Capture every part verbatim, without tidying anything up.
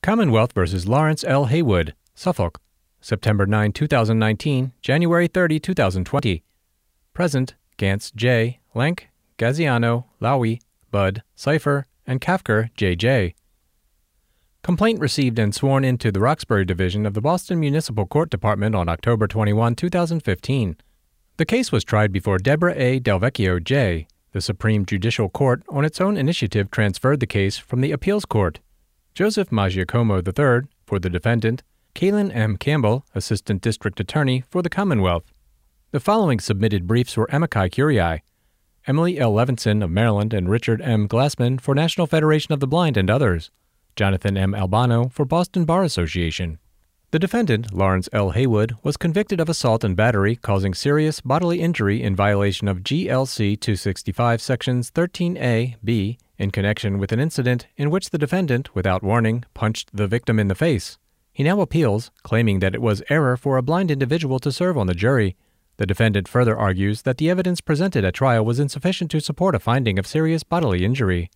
Commonwealth versus Lawrence L. Haywood, Suffolk, September ninth, two thousand nineteen, January thirtieth, two thousand twenty. Present, Gantz J., Lenk, Gaziano, Lowy, Budd, Cipher, and Kafker J J. Complaint received and sworn into the Roxbury Division of the Boston Municipal Court Department on October twenty-first, two thousand fifteen. The case was tried before Deborah A. Delvecchio J. The Supreme Judicial Court, on its own initiative, transferred the case from the Appeals Court. Joseph Maggiacomo the third, for the defendant, Kaylin M. Campbell, Assistant District Attorney, for the Commonwealth. The following submitted briefs were amici curiae: Emily L. Levinson of Maryland and Richard M. Glassman for National Federation of the Blind and others. Jonathan M. Albano for Boston Bar Association. The defendant, Lawrence L. Haywood, was convicted of assault and battery causing serious bodily injury in violation of G L C two sixty-five Sections thirteen A, B, in connection with an incident in which the defendant, without warning, punched the victim in the face. He now appeals, claiming that it was error for a blind individual to serve on the jury. The defendant further argues that the evidence presented at trial was insufficient to support a finding of serious bodily injury.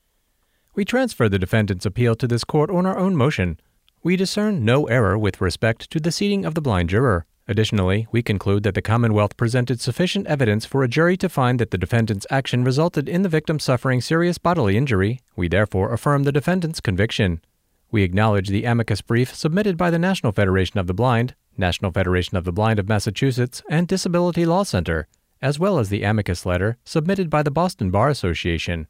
We transfer the defendant's appeal to this court on our own motion. We discern no error with respect to the seating of the blind juror. Additionally, we conclude that the Commonwealth presented sufficient evidence for a jury to find that the defendant's action resulted in the victim suffering serious bodily injury. We therefore affirm the defendant's conviction. We acknowledge the amicus brief submitted by the National Federation of the Blind, National Federation of the Blind of Massachusetts, and Disability Law Center, as well as the amicus letter submitted by the Boston Bar Association.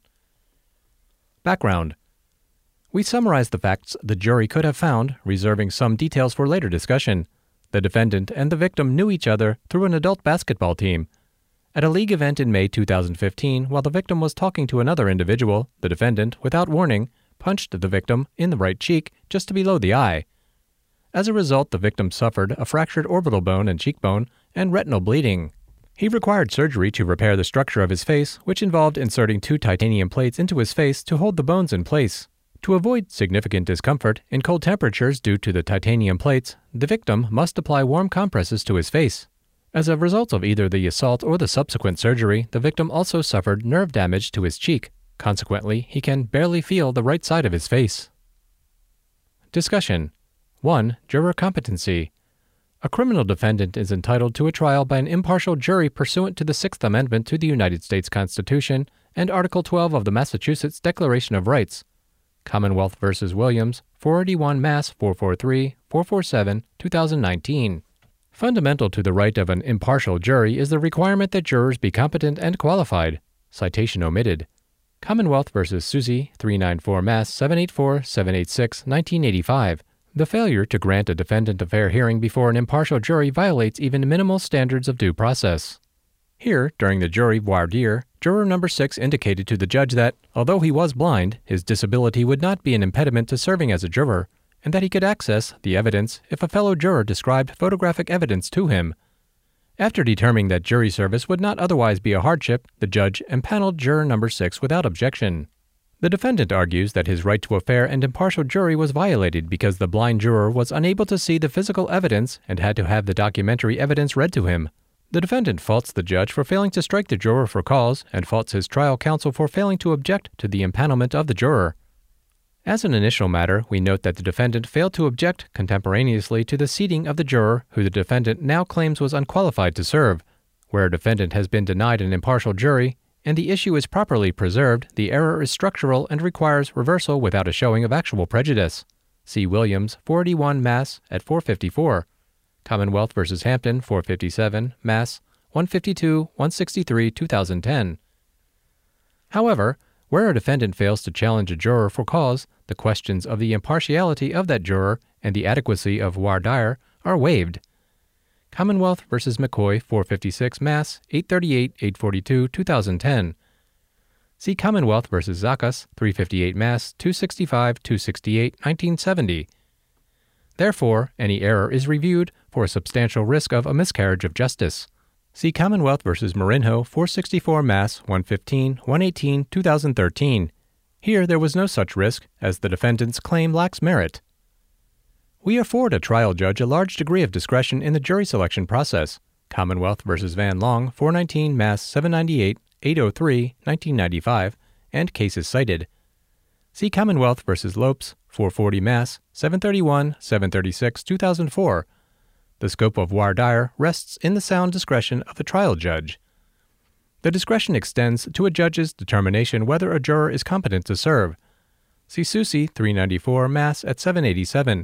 Background. We summarize the facts the jury could have found, reserving some details for later discussion. The defendant and the victim knew each other through an adult basketball team. At a league event in May two thousand fifteen, while the victim was talking to another individual, the defendant, without warning, punched the victim in the right cheek just below the eye. As a result, the victim suffered a fractured orbital bone and cheekbone and retinal bleeding. He required surgery to repair the structure of his face, which involved inserting two titanium plates into his face to hold the bones in place. To avoid significant discomfort in cold temperatures due to the titanium plates, the victim must apply warm compresses to his face. As a result of either the assault or the subsequent surgery, the victim also suffered nerve damage to his cheek. Consequently, he can barely feel the right side of his face. Discussion. one. Juror competency. A criminal defendant is entitled to a trial by an impartial jury pursuant to the Sixth Amendment to the United States Constitution and Article twelve of the Massachusetts Declaration of Rights. Commonwealth v. Williams, four eighty-one Mass four forty-three, four forty-seven, two thousand nineteen. Fundamental to the right of an impartial jury is the requirement that jurors be competent and qualified. Citation omitted. Commonwealth v. Susie, three ninety-four Mass seven eighty-four, seven eighty-six, nineteen eighty-five. The failure to grant a defendant a fair hearing before an impartial jury violates even minimal standards of due process. Here, during the jury voir dire, juror number six indicated to the judge that, although he was blind, his disability would not be an impediment to serving as a juror, and that he could access the evidence if a fellow juror described photographic evidence to him. After determining that jury service would not otherwise be a hardship, the judge empaneled juror number six without objection. The defendant argues that his right to a fair and impartial jury was violated because the blind juror was unable to see the physical evidence and had to have the documentary evidence read to him. The defendant faults the judge for failing to strike the juror for cause and faults his trial counsel for failing to object to the empanelment of the juror. As an initial matter, we note that the defendant failed to object contemporaneously to the seating of the juror who the defendant now claims was unqualified to serve. Where a defendant has been denied an impartial jury, and the issue is properly preserved, the error is structural and requires reversal without a showing of actual prejudice. See Williams, four eighty-one Mass at four fifty-four. Commonwealth v. Hampton, four fifty-seven, Mass, one fifty-two, one sixty-three, two thousand ten. However, where a defendant fails to challenge a juror for cause, the questions of the impartiality of that juror and the adequacy of voir dire are waived. Commonwealth v. McCoy, four fifty-six, Mass, eight thirty-eight, eight forty-two, two thousand ten. See Commonwealth v. Zakas, three fifty-eight, Mass, two sixty-five, two sixty-eight, nineteen seventy. Therefore, any error is reviewed for a substantial risk of a miscarriage of justice. See Commonwealth v. Marinho, four sixty-four, Mass, one fifteen, one eighteen, two thousand thirteen. Here there was no such risk, as the defendant's claim lacks merit. We afford a trial judge a large degree of discretion in the jury selection process. Commonwealth v. Van Long, four nineteen, Mass, seven ninety-eight, eight oh three, nineteen ninety-five, and cases cited. See Commonwealth v. Lopes, four forty Mass, seven thirty-one, seven thirty-six, two thousand four. The scope of voir dire rests in the sound discretion of the trial judge. The discretion extends to a judge's determination whether a juror is competent to serve. See Soucy three ninety-four Mass at seven eighty-seven.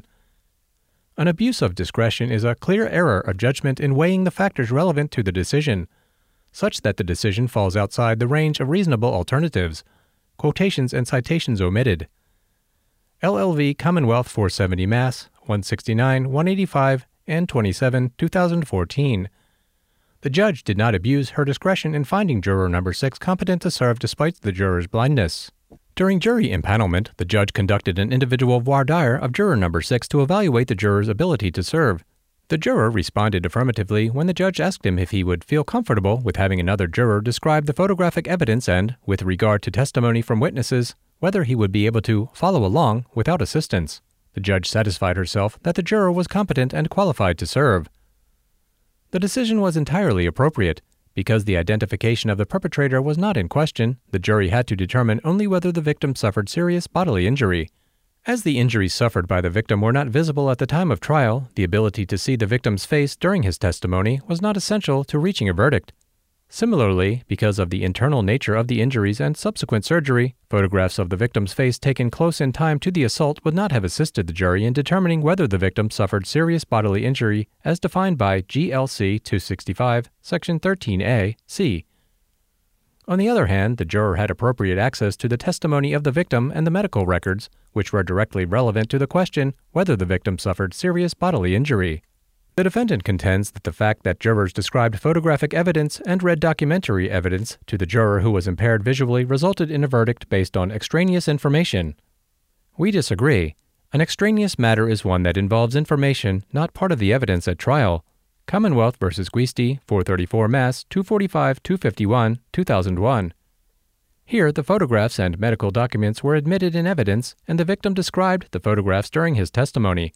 An abuse of discretion is a clear error of judgment in weighing the factors relevant to the decision, such that the decision falls outside the range of reasonable alternatives, quotations and citations omitted. L L V Commonwealth four seventy Mass, one sixty-nine, one eighty-five, and twenty-seven, two thousand fourteen. The judge did not abuse her discretion in finding juror number six competent to serve despite the juror's blindness. During jury impanelment, the judge conducted an individual voir dire of juror number six to evaluate the juror's ability to serve. The juror responded affirmatively when the judge asked him if he would feel comfortable with having another juror describe the photographic evidence and, with regard to testimony from witnesses, whether he would be able to follow along without assistance. The judge satisfied herself that the juror was competent and qualified to serve. The decision was entirely appropriate. Because the identification of the perpetrator was not in question, the jury had to determine only whether the victim suffered serious bodily injury. As the injuries suffered by the victim were not visible at the time of trial, the ability to see the victim's face during his testimony was not essential to reaching a verdict. Similarly, because of the internal nature of the injuries and subsequent surgery, photographs of the victim's face taken close in time to the assault would not have assisted the jury in determining whether the victim suffered serious bodily injury as defined by G L C two sixty-five, Section thirteen A, C. On the other hand, the juror had appropriate access to the testimony of the victim and the medical records, which were directly relevant to the question whether the victim suffered serious bodily injury. The defendant contends that the fact that jurors described photographic evidence and read documentary evidence to the juror who was impaired visually resulted in a verdict based on extraneous information. We disagree. An extraneous matter is one that involves information not part of the evidence at trial. Commonwealth v. Guisti, four thirty-four Mass, two forty-five, two fifty-one, two thousand one. Here, the photographs and medical documents were admitted in evidence, and the victim described the photographs during his testimony.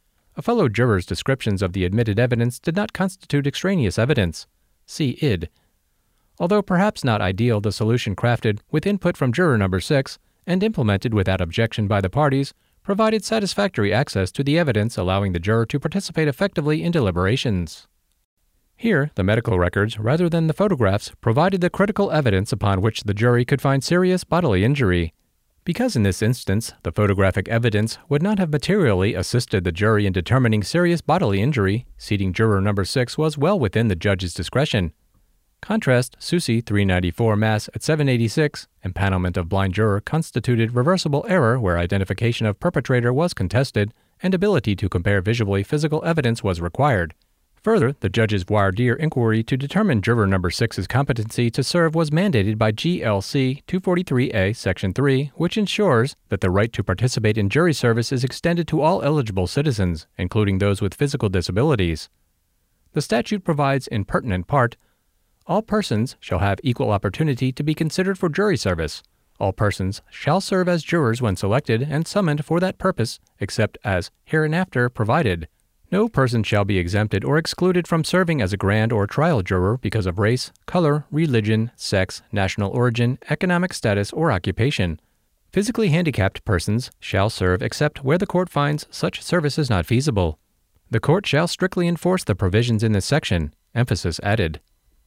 A fellow juror's descriptions of the admitted evidence did not constitute extraneous evidence. See I D. Although perhaps not ideal, the solution crafted with input from juror number six and implemented without objection by the parties provided satisfactory access to the evidence, allowing the juror to participate effectively in deliberations. Here, the medical records, rather than the photographs, provided the critical evidence upon which the jury could find serious bodily injury. Because in this instance, the photographic evidence would not have materially assisted the jury in determining serious bodily injury, seating juror number six was well within the judge's discretion. Contrast Soucy three ninety-four Mass at seven eighty-six, empanelment of blind juror constituted reversible error where identification of perpetrator was contested and ability to compare visually physical evidence was required. Further, the judge's voir dire inquiry to determine juror number six's competency to serve was mandated by G L C two forty-three A, Section three, which ensures that the right to participate in jury service is extended to all eligible citizens, including those with physical disabilities. The statute provides in pertinent part, all persons shall have equal opportunity to be considered for jury service. All persons shall serve as jurors when selected and summoned for that purpose, except as hereinafter provided. No person shall be exempted or excluded from serving as a grand or trial juror because of race, color, religion, sex, national origin, economic status, or occupation. Physically handicapped persons shall serve except where the court finds such service is not feasible. The court shall strictly enforce the provisions in this section, emphasis added.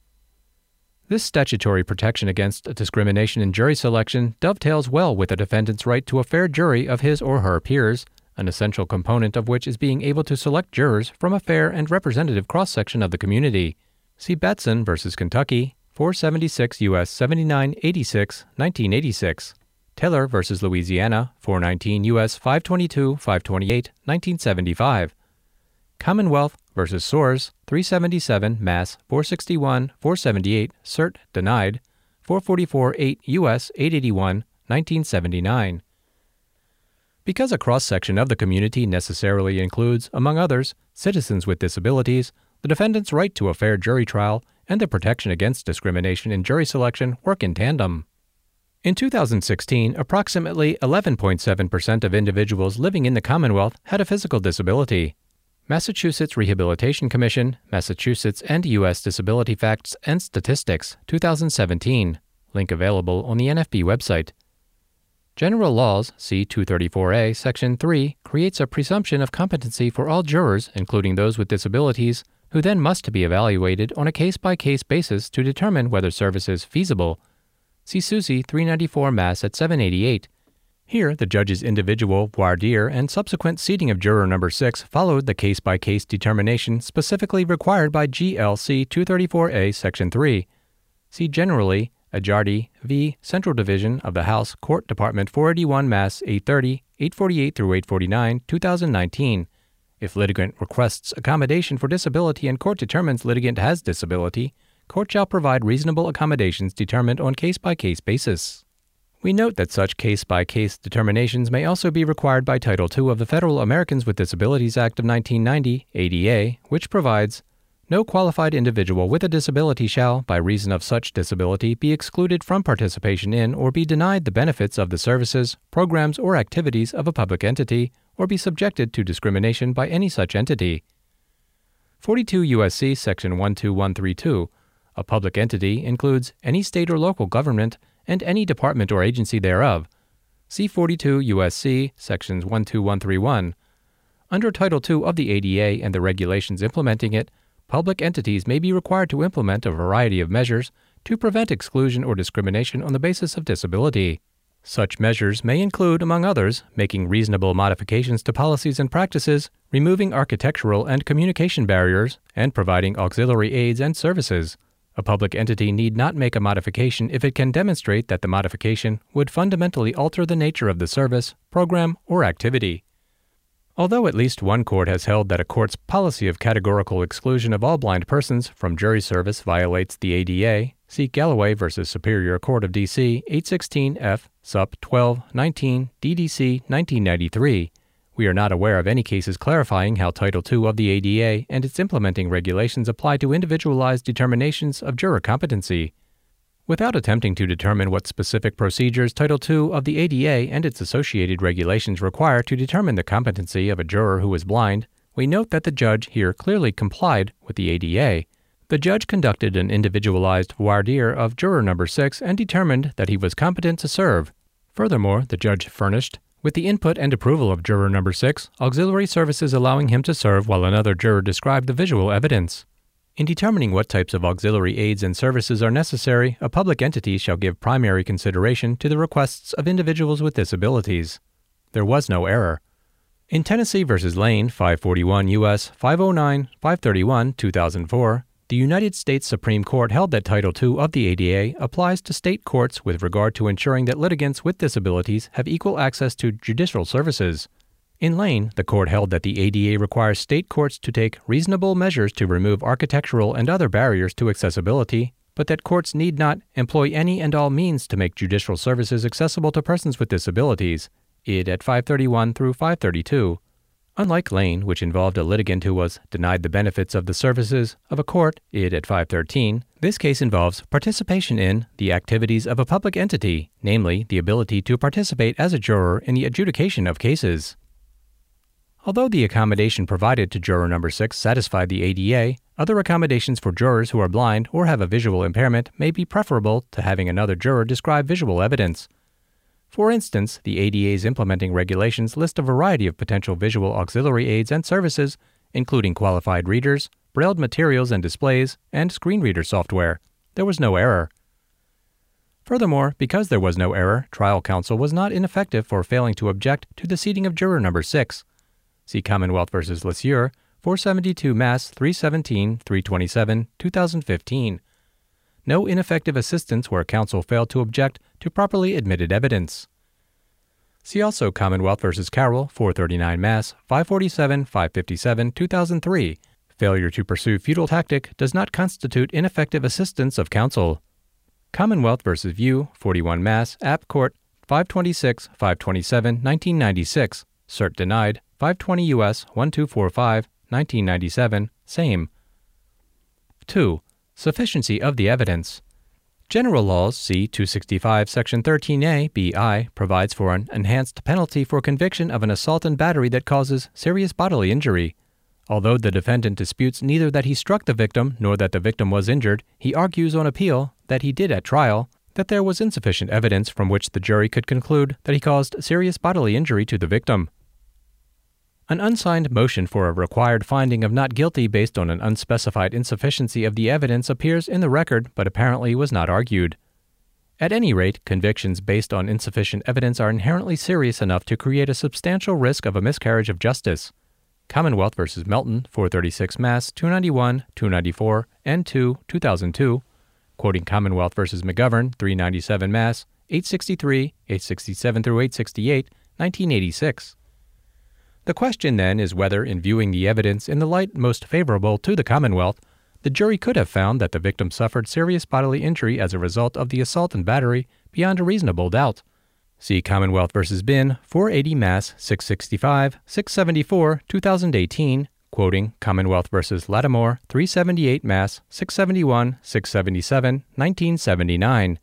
This statutory protection against discrimination in jury selection dovetails well with the defendant's right to a fair jury of his or her peers, an essential component of which is being able to select jurors from a fair and representative cross-section of the community. See Batson v. Kentucky, four seventy-six U S seventy-nine eighty-six, nineteen eighty-six. Taylor v. Louisiana, four nineteen U S five twenty-two, five twenty-eight, nineteen seventy-five. Commonwealth v. Soares, three seventy-seven Mass. four sixty-one, four seventy-eight, cert. denied, four forty-four eight U S eight eighty-one, nineteen seventy-nine. Because a cross-section of the community necessarily includes, among others, citizens with disabilities, the defendant's right to a fair jury trial and the protection against discrimination in jury selection work in tandem. In two thousand sixteen, approximately eleven point seven percent of individuals living in the Commonwealth had a physical disability. Massachusetts Rehabilitation Commission, Massachusetts and U S Disability Facts and Statistics, two thousand seventeen. Link available on the N F B website. General Laws, C two thirty-four A, Section three, creates a presumption of competency for all jurors, including those with disabilities, who then must be evaluated on a case-by-case basis to determine whether service is feasible. See Susie three ninety-four Mass at seven eighty-eight. Here, the judge's individual voir dire and subsequent seating of juror number six followed the case-by-case determination specifically required by G L C two thirty-four A, Section three. See generally Ajardi v. Central Division of the House Court Department four eighty-one Mass eight thirty, eight forty-eight through eight forty-nine, two thousand nineteen. If litigant requests accommodation for disability and court determines litigant has disability, court shall provide reasonable accommodations determined on case-by-case basis. We note that such case-by-case determinations may also be required by Title two of the Federal Americans with Disabilities Act of nineteen ninety, A D A, which provides, "No qualified individual with a disability shall, by reason of such disability, be excluded from participation in or be denied the benefits of the services, programs, or activities of a public entity, or be subjected to discrimination by any such entity." forty-two U S C Section one two one three two. A public entity includes any state or local government and any department or agency thereof. See forty-two U S C Sections one two one three one. Under Title two of the A D A and the regulations implementing it, public entities may be required to implement a variety of measures to prevent exclusion or discrimination on the basis of disability. Such measures may include, among others, making reasonable modifications to policies and practices, removing architectural and communication barriers, and providing auxiliary aids and services. A public entity need not make a modification if it can demonstrate that the modification would fundamentally alter the nature of the service, program, or activity. Although at least one court has held that a court's policy of categorical exclusion of all blind persons from jury service violates the A D A, see Galloway v. Superior Court of D C eight sixteen F, Sup. twelve nineteen, D D C nineteen ninety-three. We are not aware of any cases clarifying how Title two of the A D A and its implementing regulations apply to individualized determinations of juror competency. Without attempting to determine what specific procedures Title two of the A D A and its associated regulations require to determine the competency of a juror who is blind, we note that the judge here clearly complied with the A D A. The judge conducted an individualized voir dire of juror number six and determined that he was competent to serve. Furthermore, the judge furnished, with the input and approval of juror number six, auxiliary services allowing him to serve while another juror described the visual evidence. In determining what types of auxiliary aids and services are necessary, a public entity shall give primary consideration to the requests of individuals with disabilities. There was no error. In Tennessee v. Lane, five forty-one U S five oh nine, five thirty-one, two thousand four, the United States Supreme Court held that Title two of the A D A applies to state courts with regard to ensuring that litigants with disabilities have equal access to judicial services. In Lane, the court held that the A D A requires state courts to take reasonable measures to remove architectural and other barriers to accessibility, but that courts need not employ any and all means to make judicial services accessible to persons with disabilities, id at five thirty-one through five thirty-two. Unlike Lane, which involved a litigant who was denied the benefits of the services of a court, id at five thirteen, this case involves participation in the activities of a public entity, namely the ability to participate as a juror in the adjudication of cases. Although the accommodation provided to juror number six satisfied the A D A, other accommodations for jurors who are blind or have a visual impairment may be preferable to having another juror describe visual evidence. For instance, the A D A's implementing regulations list a variety of potential visual auxiliary aids and services, including qualified readers, brailled materials and displays, and screen reader software. There was no error. Furthermore, because there was no error, trial counsel was not ineffective for failing to object to the seating of juror number six. See Commonwealth v. LeSueur, four seventy-two Mass three seventeen, three twenty-seven, two thousand fifteen. No ineffective assistance where counsel failed to object to properly admitted evidence. See also Commonwealth v. Carroll, four thirty-nine Mass five forty-seven, five fifty-seven, two thousand three. Failure to pursue futile tactic does not constitute ineffective assistance of counsel. Commonwealth v. View, forty-one Mass App Court, five twenty-six, five twenty-seven, nineteen ninety-six. Cert denied, five twenty U S one two four five, nineteen ninety-seven, same. two. Sufficiency of the evidence. General Laws C two sixty-five Section thirteen A B I provides for an enhanced penalty for conviction of an assault and battery that causes serious bodily injury. Although the defendant disputes neither that he struck the victim nor that the victim was injured, he argues on appeal that he did at trial. that there was insufficient evidence from which the jury could conclude that he caused serious bodily injury to the victim. An unsigned motion for a required finding of not guilty based on an unspecified insufficiency of the evidence appears in the record but apparently was not argued. At any rate, convictions based on insufficient evidence are inherently serious enough to create a substantial risk of a miscarriage of justice. Commonwealth v. Melton, four thirty-six Mass. two ninety-one, two ninety-four, N two, two thousand two, quoting Commonwealth v. McGovern, three ninety-seven Mass. eight sixty-three, eight sixty-seven through eight sixty-eight, nineteen eighty-six. The question, then, is whether, in viewing the evidence in the light most favorable to the Commonwealth, the jury could have found that the victim suffered serious bodily injury as a result of the assault and battery beyond a reasonable doubt. See Commonwealth v. Bin, four eighty Mass. six sixty-five, six seventy-four, two thousand eighteen, quoting Commonwealth v. Lattimore, three seventy-eight Mass. six seventy-one, six seventy-seven, nineteen seventy-nine.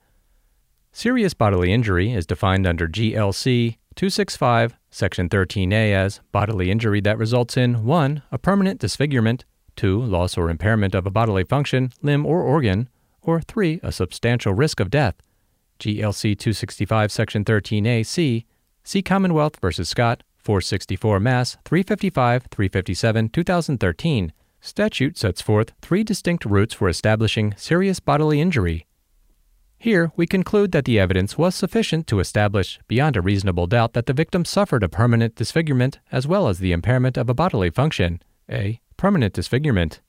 Serious bodily injury is defined under G L C two sixty-five, Section thirteen A as bodily injury that results in one a permanent disfigurement, two loss or impairment of a bodily function, limb, or organ, or three a substantial risk of death. G L C two sixty-five, Section thirteen A C. See Commonwealth v. Scott, four sixty-four Mass. three fifty-five, three fifty-seven, two thousand thirteen. Statute sets forth three distinct routes for establishing serious bodily injury. Here, we conclude that the evidence was sufficient to establish beyond a reasonable doubt that the victim suffered a permanent disfigurement as well as the impairment of a bodily function, a permanent disfigurement.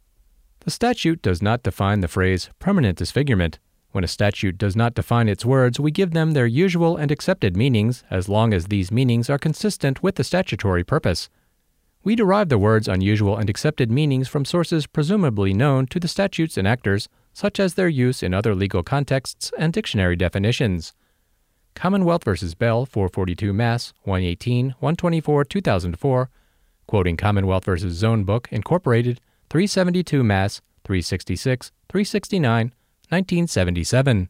The statute does not define the phrase permanent disfigurement. When a statute does not define its words, we give them their usual and accepted meanings as long as these meanings are consistent with the statutory purpose. We derive the words unusual and accepted meanings from sources presumably known to the statute's enactors, such as their use in other legal contexts and dictionary definitions. Commonwealth v. Bell, four forty-two Mass. one eighteen, one twenty-four, two thousand four, quoting Commonwealth v. Zone Book, Incorporated, three seventy-two Mass. three sixty-six, three sixty-nine, nineteen seventy-seven.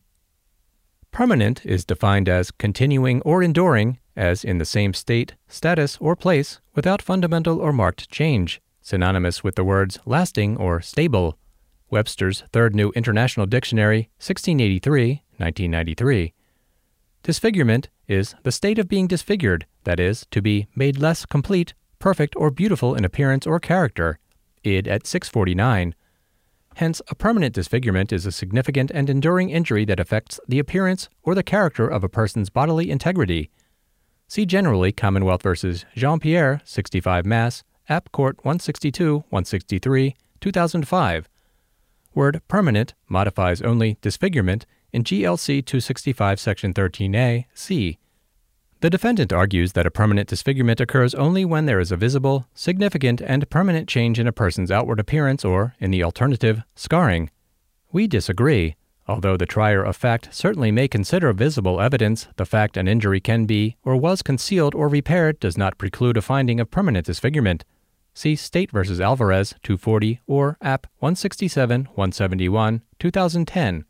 Permanent is defined as continuing or enduring, as in the same state, status, or place, without fundamental or marked change, synonymous with the words lasting or stable. Webster's Third New International Dictionary, sixteen eighty-three, nineteen ninety-three. Disfigurement is the state of being disfigured, that is, to be made less complete, perfect, or beautiful in appearance or character. Id at six forty-nine. Hence, a permanent disfigurement is a significant and enduring injury that affects the appearance or the character of a person's bodily integrity. See generally Commonwealth v. Jean-Pierre, sixty-five Mass. App Court one sixty-two, one sixty-three, two thousand five. Word permanent modifies only disfigurement in G L C two sixty-five, Section thirteen A, C. The defendant argues that a permanent disfigurement occurs only when there is a visible, significant, and permanent change in a person's outward appearance or, in the alternative, scarring. We disagree. Although the trier of fact certainly may consider visible evidence, the fact an injury can be or was concealed or repaired does not preclude a finding of permanent disfigurement. See State v. Alvarez, two forty, or App one sixty-seven, one seventy-one, two thousand ten.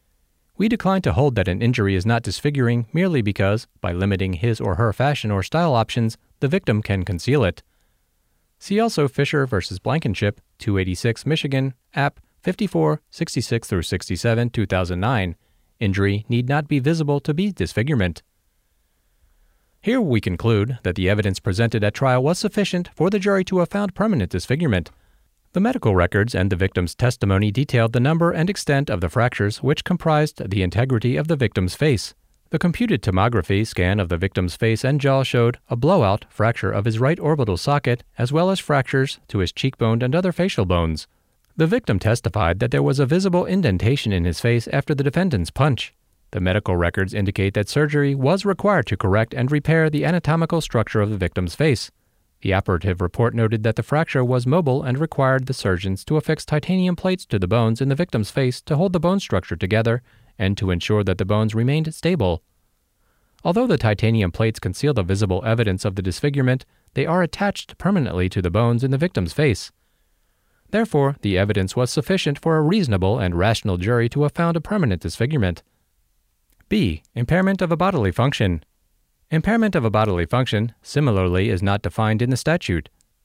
We decline to hold that an injury is not disfiguring merely because, by limiting his or her fashion or style options, the victim can conceal it. See also Fisher v. Blankenship, two eighty-six, Michigan, App fifty-four, sixty-six through sixty-seven, two thousand nine. Injury need not be visible to be disfigurement. Here we conclude that the evidence presented at trial was sufficient for the jury to have found permanent disfigurement. The medical records and the victim's testimony detailed the number and extent of the fractures which comprised the integrity of the victim's face. The computed tomography scan of the victim's face and jaw showed a blowout fracture of his right orbital socket as well as fractures to his cheekbone and other facial bones. The victim testified that there was a visible indentation in his face after the defendant's punch. The medical records indicate that surgery was required to correct and repair the anatomical structure of the victim's face. The operative report noted that the fracture was mobile and required the surgeons to affix titanium plates to the bones in the victim's face to hold the bone structure together and to ensure that the bones remained stable. Although the titanium plates conceal the visible evidence of the disfigurement, they are attached permanently to the bones in the victim's face. Therefore, the evidence was sufficient for a reasonable and rational jury to have found a permanent disfigurement. B. Impairment of a bodily function. Impairment of a bodily function, similarly, is not defined in the statute.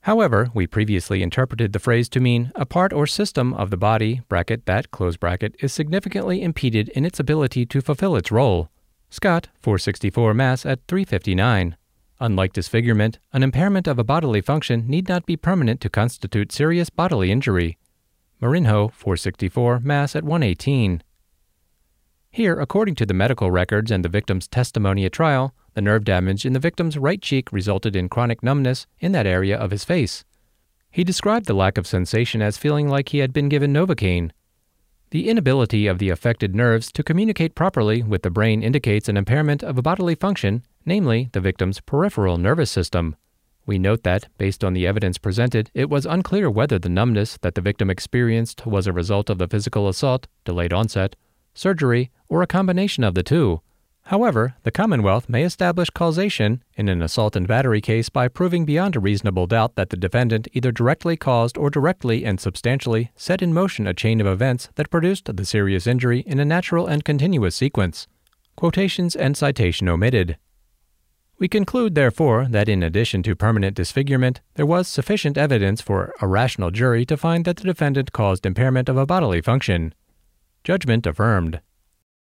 However, we previously interpreted the phrase to mean a part or system of the body bracket that close bracket is significantly impeded in its ability to fulfill its role. Scott, four sixty-four Mass at three fifty-nine. Unlike disfigurement, an impairment of a bodily function need not be permanent to constitute serious bodily injury. Marinho, four sixty-four Mass at one eighteen. Here, according to the medical records and the victim's testimony at trial, the nerve damage in the victim's right cheek resulted in chronic numbness in that area of his face. He described the lack of sensation as feeling like he had been given Novocaine. The inability of the affected nerves to communicate properly with the brain indicates an impairment of a bodily function, namely the victim's peripheral nervous system. We note that, based on the evidence presented, it was unclear whether the numbness that the victim experienced was a result of the physical assault, delayed onset, surgery, or a combination of the two. However, the Commonwealth may establish causation in an assault and battery case by proving beyond a reasonable doubt that the defendant either directly caused or directly and substantially set in motion a chain of events that produced the serious injury in a natural and continuous sequence. Quotations and citation omitted. We conclude, therefore, that in addition to permanent disfigurement, there was sufficient evidence for a rational jury to find that the defendant caused impairment of a bodily function. Judgment affirmed.